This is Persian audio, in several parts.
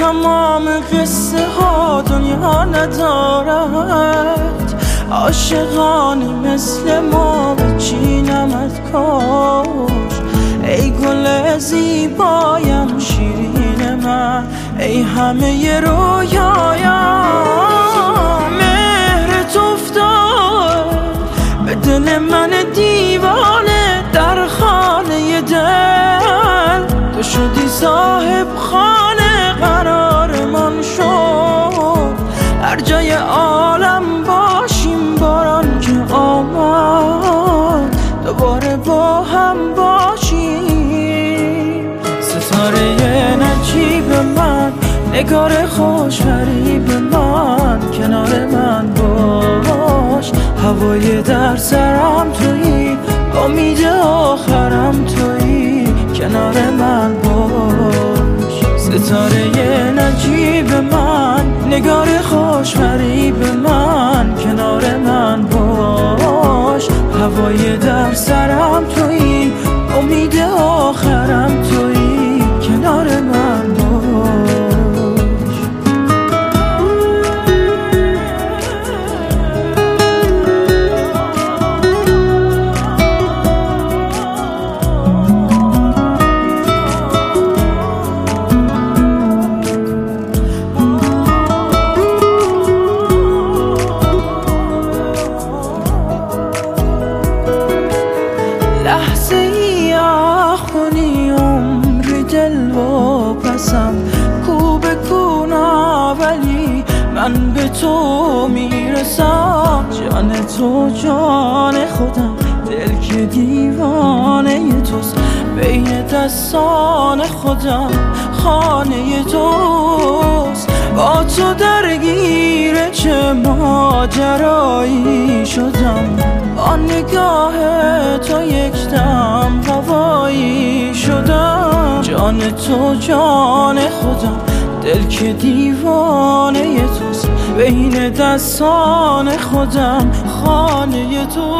تمام قصه ها دنیا ندارد، عاشقانی مثل ما به چینمت کاش. ای گل زیبایم شیرین من، ای همه رویایم. مهرت افتاد به دل من دیوانه، در خانه دل تو شدی صاحب خانه. قرار من شد هر جای عالم باشیم، باران که آمد دوباره با هم باشیم. ستاره نجیب من، نگار خوش فریب من، کنار من باش. هوای در سرم تویی، امید آخرم تویی، کنار من باش. ستاره نجیب من، نگار خوش فریب من، کنار من باش. هوای در سرم تویی، امید آخرم تویی، کنار من باش. لحظه ای آخونی عمری دل و پسم، کو به کونا ولی من به تو میرسم. جان تو جان خودم، دل که دیوانه توست. بین دستان خودم خانه توست. با تو درگیر چه ماجرایی شدم، با نگاه تو یک دم هوایی شدم. جان تو جان خودم، دل که دیوانه توست. بین دستان خودم خانه تو.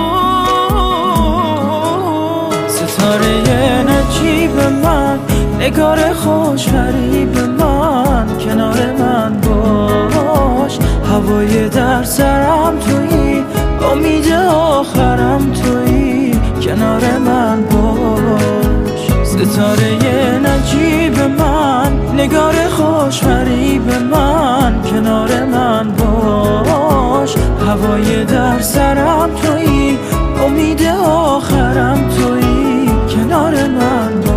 ستاره نجیب من، نگار خوش فریب من، کنار من باش. هوای در سرم تویی، امید آخرم تویی، کنار من باش. ستاره نجیب من، نگار خوش فریب من، کنار من باش. هوای در سرم تویی، امید آخرم تویی، کنار من باش.